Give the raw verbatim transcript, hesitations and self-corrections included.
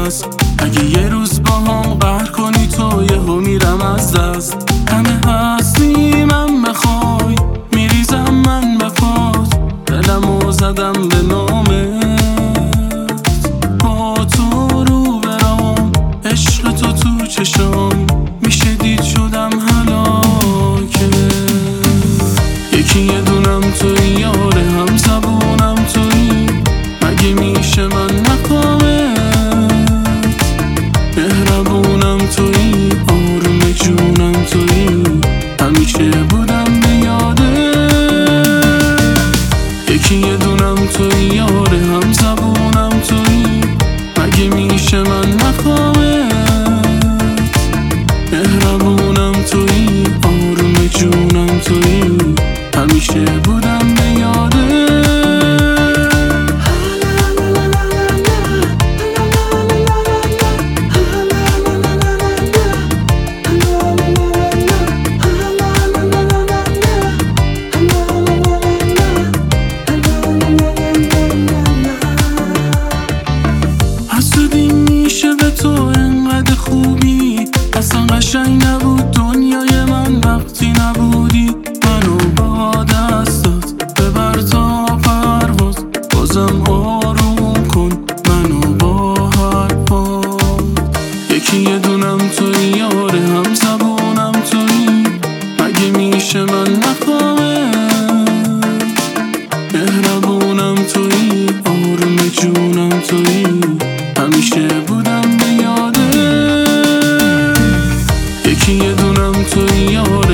هست. اگه یه روز با هم قهر کنی تو یهو میرم از دست. همه هستی من بخوای میریزم من به پات، دلمو زدم به نامت. با تو رو برام عشق تو تو چشام میشه دید شدم هلاکه. یکی یه دونم توی یاره هم زبونم توی، مگه میشه من نخوامت؟ مهربونم توی آروم جونم توی، همیشه بودم به یاده. یکی یه دونم توی یاره هم زبونم توی، مگه میشه من نخوامت؟ مهربونم توی آروم جونم توی، همیشه بودم به یاده. حسودی میشه به تو انقدر خوبی، اصلا قشنگ نبود دنیای من وقتی نبودی. منو با دستات ببر تا پرواز، بازم آروم کن منو با حرفات. یکی یه دونم توی یاره هم زبونم توی، مگه میشه من نخوامت؟ مهربونم توی آروم جونم توی، همیشه بودم به یاده. یکی یه دونم توی یاره